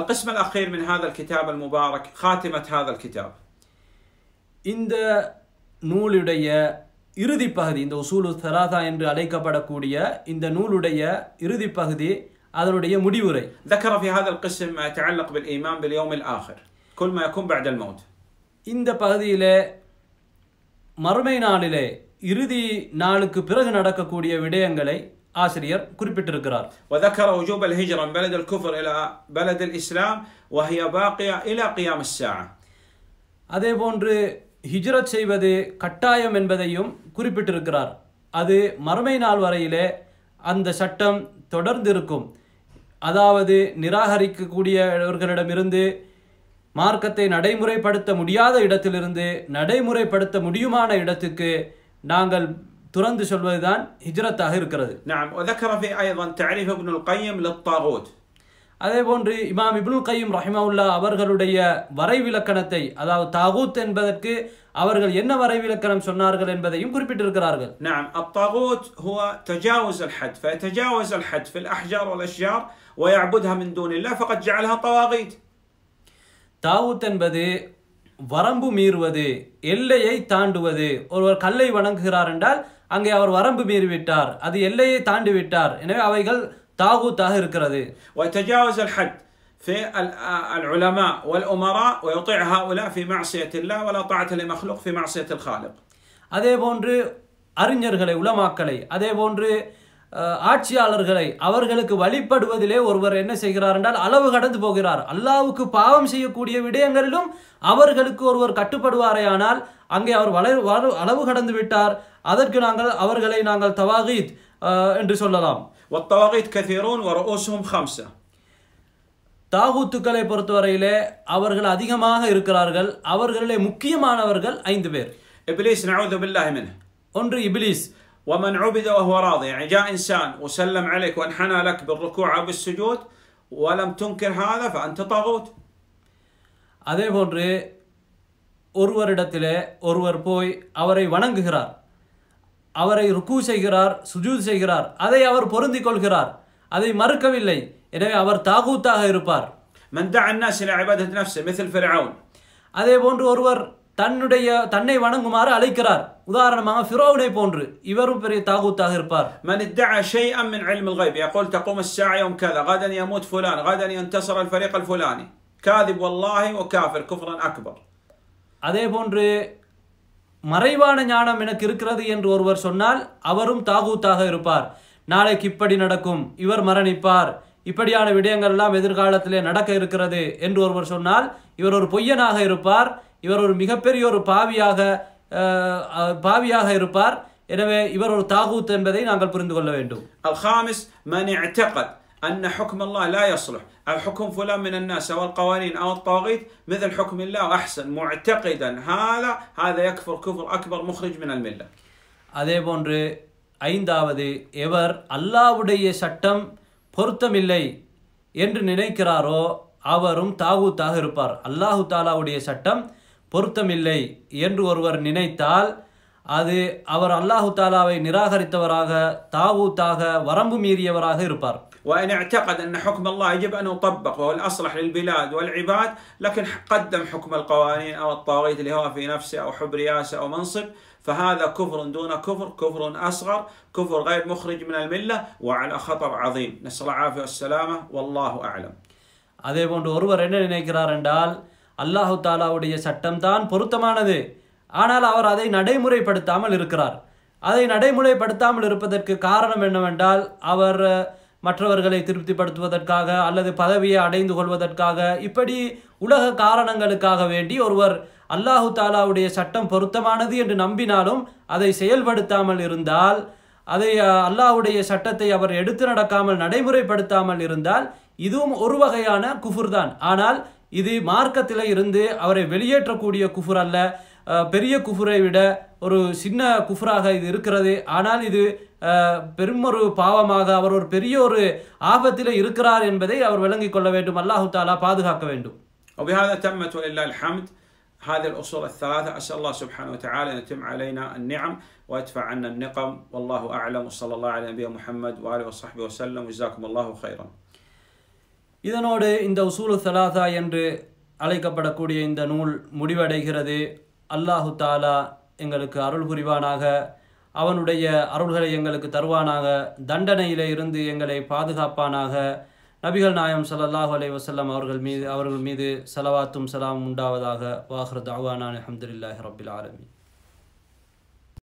القسم الأخير من هذا الكتاب المبارك خاتمة هذا الكتاب. இந்த நூலுடைய இறுதி பகுதி, இந்த உசூலு ஸலாஸா என்று அழைக்கப்படக்கூடிய இந்த நூலுடைய இறுதி பகுதி, அதனுடைய முடிவுரை. ذكر في هذا القسم ما يتعلق بالإيمان باليوم الآخر كل ما يكون بعد الموت. இந்த பகுதியிலே மறுமை நாளிலே இறுதி நாளுக்கு பிறகு நடக்கக்கூடிய விடயங்களை ஆசிரியர் குறிப்பிட்டிருக்கிறார். وذكر وجوب الهجرة من بلد الكفر إلى بلد الإسلام وهي باقية إلى قيام الساعة. அதேபோன்று ஹிஜ்ரத் செய்வது கட்டாயம் என்பதையும் குறிப்பிட்டிருக்கிறார். அது மறுமை நாள் வரையிலே அந்த சட்டம் தொடர்ந்து இருக்கும். அதாவது நிராகரிக்கக்கூடியவர்களிடமிருந்து மார்க்கத்தை நடைமுறைப்படுத்த முடியாத இடத்திலிருந்து நடைமுறைப்படுத்த முடியுமான இடத்துக்கு நாங்கள் துறந்து சொல்வதுதான் ஹிஜ்ரத்தாக இருக்கிறது. نعم. وذكر في أيضا تعريف ابن القيم للطاغوت. அதேபோன்று இமாம் இப்னுல் கையிம் ரஹிமஹுல்லா அவர்களுடைய வரைவிலக்கணத்தை, அதாவது தாகூத் என்பதற்கு அவர்கள் என்ன வரைவிலக்கணம் சொன்னார்கள் என்பதையும் குறிப்பிட்டிருக்கிறார்கள். نعم. الطاغوت هو تجاوز الحد، فيتجاوز الحد في الأحجار والأشجار ويعبدها من دون الله فقد جعلها طواغيت. தாகூத் என்பது வரம்பு மீறுவது, எல்லையை தாண்டுவது. ஒருவர் கல்லை வணங்குகிறார் என்றால் அங்கே அவர் வரம்பு மீறிவிட்டார், அது எல்லையை தாண்டி விட்டார். எனவே அவைகள் தாகூத்தாக இருக்கிறது. ويتجاوز الحد في العلماء والأمراء ويطيع هؤلاء في معصية الله ولا طاعة لمخلوق في معصية الخالق. அதேபோன்று அறிஞர்களை, உலமாக்களை, அதேபோன்று ஆட்சியாளர்களை, அவர்களுக்கு வழிபடுவதிலே ஒருவர் என்ன செய்கிறார் என்றால் அளவு கடந்து போகிறார். அல்லாஹ்வுக்கு பாவம் செய்யக்கூடிய விடயங்களிலும் அவர்களுக்கு ஒருவர் கட்டுப்படுவாரே ஆனால் அங்கே அவர் அளவு கடந்து விட்டார். அதற்கு அவர்களை நாங்கள் தவாகீத் என்று சொல்லலாம். والطواغيت كثيرون ورؤوسهم 5. தாகூத்துக்களை பொறுத்தவரையிலே அவர்கள் அதிகமாக இருக்கிறார்கள். அவர்களிலே முக்கியமானவர்கள் 5 பேர். إبليس نعوذ بالله منه. ஒன்று இப்லீஸ். ومن عبد وهو راضي، يعني جاء إنسان وسلم عليك وانحنى لك بالركوع أو بالسجود ولم تنكر هذا فأنت طاغوت. அதேபோன்று ஒருவரிடத்திலே ஒருவர் போய் அவரை வணங்குகிறார், அவரை ருக்கு செய்கிறார், சுஜூத் செய்கிறார், அதை அவர் பொருந்திக் கொள்கிறார், அதை மறுக்கவில்லை, எனவே அவர் தாகூத்தாக இருப்பார். من دعا الناس إلى عبادة نفسه مثل فرعون. அதேபோன்று ஒருவர் தன்னை வணங்குமாறு அழைக்கிறார், உதாரணமாக ஃபிரௌனை போன்று, இவரும் பெரிய தாகூத்தாக இருப்பார். من ادعى شيئا من علم الغيب يقول تقوم الساعة يوم كذا، غدا يموت فلان، غدا ينتصر الفريق الفلاني، كاذب والله وكافر كفرا أكبر. அதேபோன்று மறைவான ஞானம் எனக்கு இருக்கிறது என்று ஒருவர் சொன்னால் அவரும் தாகூத்தாக இருப்பார். நாளைக்கு இப்படி நடக்கும், இவர் மரணிப்பார், இப்படியான விடயங்கள் எல்லாம் எதிர்காலத்திலே நடக்க இருக்கிறது என்று ஒருவர் சொன்னால் இவர் ஒரு பொய்யனாக இருப்பார், இவர் ஒரு மிகப்பெரிய ஒரு பாவியாக இருப்பார். எனவே இவர் ஒரு தாகூத் என்பதை நாங்கள் புரிந்து கொள்ள வேண்டும். الخامس من اعتقد أن حكم الله لا يصلح أو حكم فلان من الناس أو القوانين أو الطاغيت مثل حكم الله أحسن معتقدا هذا يكفر كفر أكبر مخرج من الملة. அதேபோன்று 5வது, எவர் அல்லாஹ்வுடைய சட்டம் பொருத்தமில்லை என்று நினைக்கிறாரோ அவரும் தாகூத்தாக இருப்பார். அல்லாஹு தாலாவுடைய சட்டம் பொருத்தமில்லை என்று ஒருவர் நினைத்தால் அது அவர் அல்லாஹு தாலாவை நிராகரித்தவராக, தாகூத்தாக, வரம்பு மீறியவராக இருப்பார். وإن اعتقد أن حكم الله يجب أن يطبق وهو الأصلح للبلاد والعباد لكن قدم حكم القوانين أو الطاغيت اللي هو في نفسه أو حب رياسة أو منصب فهذا كفر دون كفر، كفر أصغر، كفر غير مخرج من الملة وعلى خطر عظيم. نسأل الله العافية والسلامة والله أعلم. அதேபோன்று ஒருவர் என்ன நினைக்கிறார் என்றால் அல்லாஹு தாலாவுடைய சட்டம் தான் பொருத்தமானது, ஆனால் அவர் அதை நடைமுறைப்படுத்தாமல் இருக்கிறார். அதை நடைமுறைப்படுத்தாமல் இருப்பதற்கு காரணம் என்னவென்றால் அவர் மற்றவர்களை திருப்திப்படுத்துவதற்காக அல்லது பதவியை அடைந்து கொள்வதற்காக, இப்படி உலக காரணங்களுக்காக வேண்டி ஒருவர் அல்லாஹு தாலாவுடைய சட்டம் பொருத்தமானது என்று நம்பினாலும் அதை செயல்படுத்தாமல் இருந்தால், அதை அல்லாஹ்வுடைய சட்டத்தை அவர் எடுத்து நடக்காமல் நடைமுறைப்படுத்தாமல் இருந்தால் இதுவும் ஒரு வகையான குஃபுர் தான். ஆனால் இது மார்க்கத்திலே இருந்து அவரை வெளியேற்றக்கூடிய குஃபுர் அல்ல, பெரிய குஃபுரை விட ஒரு சின்ன குஃபுராக இது இருக்கிறது. ஆனால் இது பெரும் ஒரு பாவமாக, அவர் ஒரு பெரிய ஒரு ஆபத்திலே இருக்கிறார் என்பதை அவர் விளங்கிக் கொள்ள வேண்டும். அல்லாஹு தாலா பாதுகாக்க வேண்டும். وبهذا تمت ولله الحمد هذه الأصول الثلاثة. أسأل الله سبحانه وتعالى أن يتم علينا النعم ويدفع عنا النقم. والله أعلم، وصلى الله على نبينا محمد وآله وصحبه وسلم. وجزاكم الله خيرا. இதனோடு இந்த உசூலு சலாசா என்று அழைக்கப்படக்கூடிய இந்த நூல் முடிவடைகிறது. அல்லாஹு தாலா எங்களுக்கு அருள் புரிவானாக, அவனுடைய அருள்களை எங்களுக்கு தருவானாக, தண்டனையிலே இருந்து எங்களை பாதுகாப்பானாக. நபிகள் நாயம் ஸல்லல்லாஹு அலைஹி வஸல்லம் அவர்கள் மீது ஸலவாத்தும் ஸலாமும் உண்டாவதாக. வாஹிரு தஅவானா அல்ஹம்துலில்லாஹி ரப்பில் ஆலமீன்.